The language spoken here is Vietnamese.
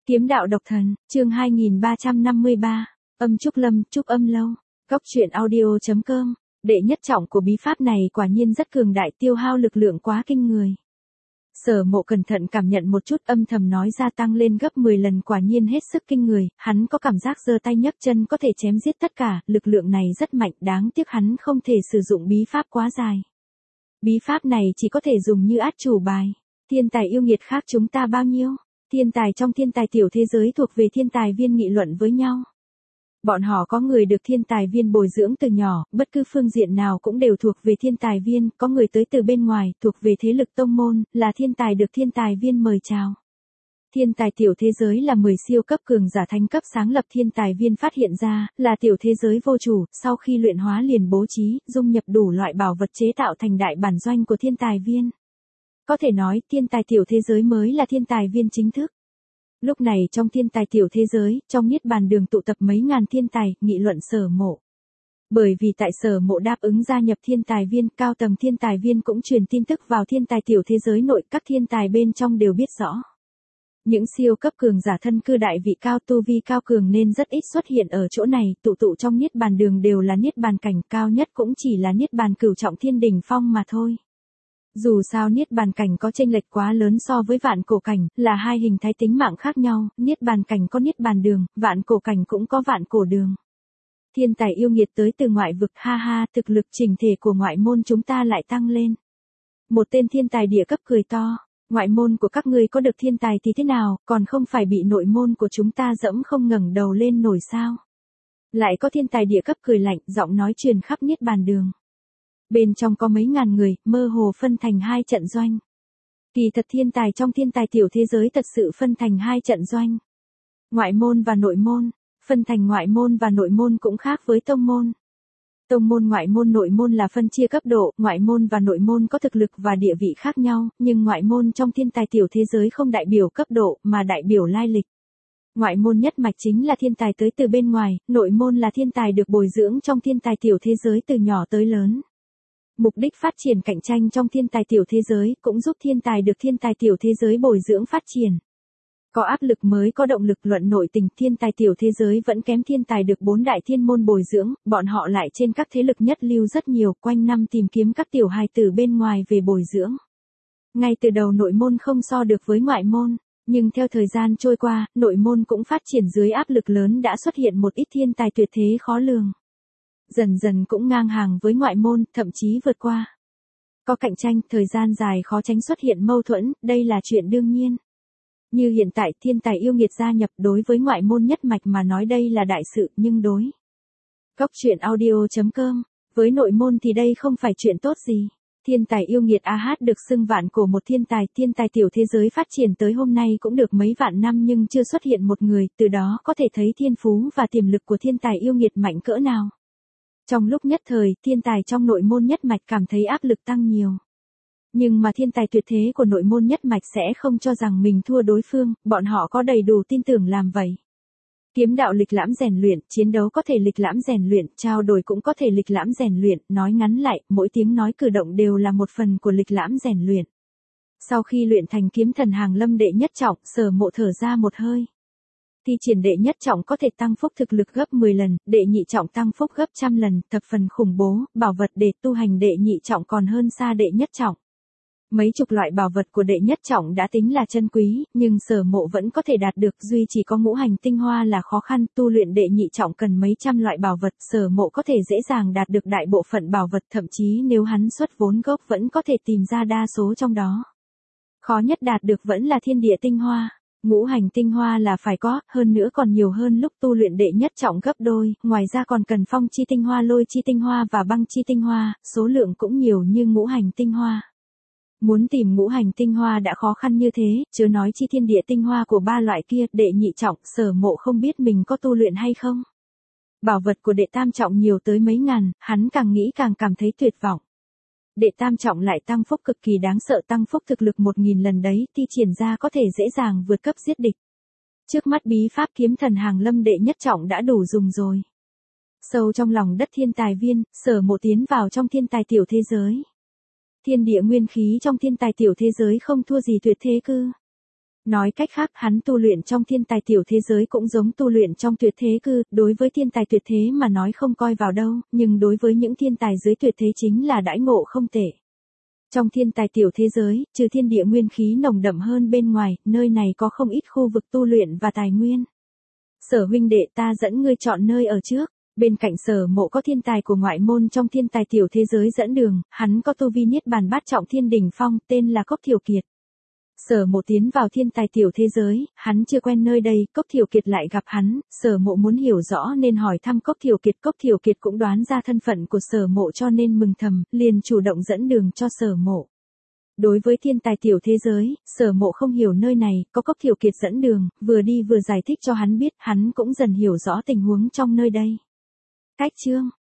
Kiếm đạo độc thần, chương 2353, âm trúc lâm, trúc âm lâu, góc truyện audio.com, đệ nhất trọng của bí pháp này quả nhiên rất cường đại, tiêu hao lực lượng quá kinh người. Sở Mộ cẩn thận cảm nhận một chút, âm thầm nói ra tăng lên gấp 10 lần, quả nhiên hết sức kinh người, hắn có cảm giác giơ tay nhấc chân có thể chém giết tất cả, lực lượng này rất mạnh, đáng tiếc hắn không thể sử dụng bí pháp quá dài. Bí pháp này chỉ có thể dùng như át chủ bài. Thiên tài yêu nghiệt khác chúng ta bao nhiêu? Thiên tài trong thiên tài tiểu thế giới thuộc về thiên tài viên nghị luận với nhau. Bọn họ có người được thiên tài viên bồi dưỡng từ nhỏ, bất cứ phương diện nào cũng đều thuộc về thiên tài viên, có người tới từ bên ngoài, thuộc về thế lực tông môn, là thiên tài được thiên tài viên mời chào. Thiên tài tiểu thế giới là 10 siêu cấp cường giả thánh cấp sáng lập, thiên tài viên phát hiện ra, là tiểu thế giới vô chủ, sau khi luyện hóa liền bố trí, dung nhập đủ loại bảo vật chế tạo thành đại bản doanh của thiên tài viên. Có thể nói, thiên tài tiểu thế giới mới là thiên tài viên chính thức. Lúc này trong thiên tài tiểu thế giới, trong niết bàn đường tụ tập mấy ngàn thiên tài, nghị luận Sở Mộ. Bởi vì tại Sở Mộ đáp ứng gia nhập thiên tài viên, cao tầng thiên tài viên cũng truyền tin tức vào thiên tài tiểu thế giới nội, các thiên tài bên trong đều biết rõ. Những siêu cấp cường giả thân cư đại vị cao, tu vi cao cường nên rất ít xuất hiện ở chỗ này, tụ trong niết bàn đường đều là niết bàn cảnh, cao nhất cũng chỉ là niết bàn cửu trọng thiên đỉnh phong mà thôi. Dù sao niết bàn cảnh có chênh lệch quá lớn so với vạn cổ cảnh, là hai hình thái tính mạng khác nhau, niết bàn cảnh có niết bàn đường, vạn cổ cảnh cũng có vạn cổ đường. Thiên tài yêu nghiệt tới từ ngoại vực, ha ha, thực lực chỉnh thể của ngoại môn chúng ta lại tăng lên. Một tên thiên tài địa cấp cười to, ngoại môn của các ngươi có được thiên tài thì thế nào, còn không phải bị nội môn của chúng ta dẫm không ngẩng đầu lên nổi sao? Lại có thiên tài địa cấp cười lạnh, giọng nói truyền khắp niết bàn đường. Bên trong có mấy ngàn người, mơ hồ phân thành hai trận doanh. Kỳ thật thiên tài trong thiên tài tiểu thế giới thật sự phân thành hai trận doanh. Ngoại môn và nội môn, phân thành ngoại môn và nội môn cũng khác với tông môn. Tông môn, ngoại môn, nội môn là phân chia cấp độ, ngoại môn và nội môn có thực lực và địa vị khác nhau, nhưng ngoại môn trong thiên tài tiểu thế giới không đại biểu cấp độ mà đại biểu lai lịch. Ngoại môn nhất mạch chính là thiên tài tới từ bên ngoài, nội môn là thiên tài được bồi dưỡng trong thiên tài tiểu thế giới từ nhỏ tới lớn. Mục đích phát triển cạnh tranh trong thiên tài tiểu thế giới cũng giúp thiên tài được thiên tài tiểu thế giới bồi dưỡng phát triển. Có áp lực mới có động lực, luận nội tình, thiên tài tiểu thế giới vẫn kém thiên tài được 4 đại thiên môn bồi dưỡng, bọn họ lại trên các thế lực nhất lưu rất nhiều, quanh năm tìm kiếm các tiểu hài tử bên ngoài về bồi dưỡng. Ngay từ đầu nội môn không so được với ngoại môn, nhưng theo thời gian trôi qua, nội môn cũng phát triển dưới áp lực lớn, đã xuất hiện một ít thiên tài tuyệt thế khó lường. Dần dần cũng ngang hàng với ngoại môn, thậm chí vượt qua. Có cạnh tranh, thời gian dài khó tránh xuất hiện mâu thuẫn, đây là chuyện đương nhiên. Như hiện tại thiên tài yêu nghiệt gia nhập, đối với ngoại môn nhất mạch mà nói đây là đại sự, nhưng đối góc truyện audio.com, với nội môn thì đây không phải chuyện tốt gì. Thiên tài yêu nghiệt AH được xưng vạn cổ một thiên tài tiểu thế giới phát triển tới hôm nay cũng được mấy vạn năm nhưng chưa xuất hiện một người, từ đó có thể thấy thiên phú và tiềm lực của thiên tài yêu nghiệt mạnh cỡ nào. Trong lúc nhất thời, thiên tài trong nội môn nhất mạch cảm thấy áp lực tăng nhiều. Nhưng mà thiên tài tuyệt thế của nội môn nhất mạch sẽ không cho rằng mình thua đối phương, bọn họ có đầy đủ tin tưởng làm vậy. Kiếm đạo lịch lãm rèn luyện, chiến đấu có thể lịch lãm rèn luyện, trao đổi cũng có thể lịch lãm rèn luyện, nói ngắn lại, mỗi tiếng nói cử động đều là một phần của lịch lãm rèn luyện. Sau khi luyện thành kiếm thần hàng lâm đệ nhất trọng, Sở Mộ thở ra một hơi. Thi triển đệ nhất trọng có thể tăng phúc thực lực gấp 10 lần, đệ nhị trọng tăng phúc gấp 100 lần, thập phần khủng bố, bảo vật để tu hành đệ nhị trọng còn hơn xa đệ nhất trọng. Mấy chục loại bảo vật của đệ nhất trọng đã tính là chân quý, nhưng Sở Mộ vẫn có thể đạt được, duy chỉ có ngũ hành tinh hoa là khó khăn, tu luyện đệ nhị trọng cần mấy trăm loại bảo vật, Sở Mộ có thể dễ dàng đạt được đại bộ phận bảo vật, thậm chí nếu hắn xuất vốn gốc vẫn có thể tìm ra đa số trong đó. Khó nhất đạt được vẫn là thiên địa tinh hoa. Ngũ hành tinh hoa là phải có, hơn nữa còn nhiều hơn lúc tu luyện đệ nhất trọng gấp đôi, ngoài ra còn cần phong chi tinh hoa, lôi chi tinh hoa và băng chi tinh hoa, số lượng cũng nhiều như ngũ hành tinh hoa. Muốn tìm ngũ hành tinh hoa đã khó khăn như thế, chớ nói chi thiên địa tinh hoa của ba loại kia, đệ nhị trọng, Sở Mộ không biết mình có tu luyện hay không. Bảo vật của đệ tam trọng nhiều tới mấy ngàn, hắn càng nghĩ càng cảm thấy tuyệt vọng. Đệ tam trọng lại tăng phúc cực kỳ đáng sợ, tăng phúc thực lực 1000 lần đấy, thi triển ra có thể dễ dàng vượt cấp giết địch. Trước mắt bí pháp kiếm thần hàng lâm đệ nhất trọng đã đủ dùng rồi. Sâu trong lòng đất thiên tài viên, Sở Mộ tiến vào trong thiên tài tiểu thế giới. Thiên địa nguyên khí trong thiên tài tiểu thế giới không thua gì tuyệt thế cư. Nói cách khác, hắn tu luyện trong thiên tài tiểu thế giới cũng giống tu luyện trong tuyệt thế cư, đối với thiên tài tuyệt thế mà nói không coi vào đâu, nhưng đối với những thiên tài dưới tuyệt thế chính là đãi ngộ không tệ. Trong thiên tài tiểu thế giới, trừ thiên địa nguyên khí nồng đậm hơn bên ngoài, nơi này có không ít khu vực tu luyện và tài nguyên. Sở huynh đệ, ta dẫn ngươi chọn nơi ở trước. Bên cạnh Sở Mộ có thiên tài của ngoại môn trong thiên tài tiểu thế giới dẫn đường, hắn có tu vi niết bàn bát trọng thiên đỉnh phong, tên là Cốc Thiều Kiệt. Sở Mộ tiến vào thiên tài tiểu thế giới, hắn chưa quen nơi đây, Cốc Thiều Kiệt lại gặp hắn, Sở Mộ muốn hiểu rõ nên hỏi thăm Cốc Thiều Kiệt cũng đoán ra thân phận của Sở Mộ cho nên mừng thầm, liền chủ động dẫn đường cho Sở Mộ. Đối với thiên tài tiểu thế giới, Sở Mộ không hiểu nơi này, có Cốc Thiều Kiệt dẫn đường, vừa đi vừa giải thích cho hắn biết, hắn cũng dần hiểu rõ tình huống trong nơi đây. Cách chương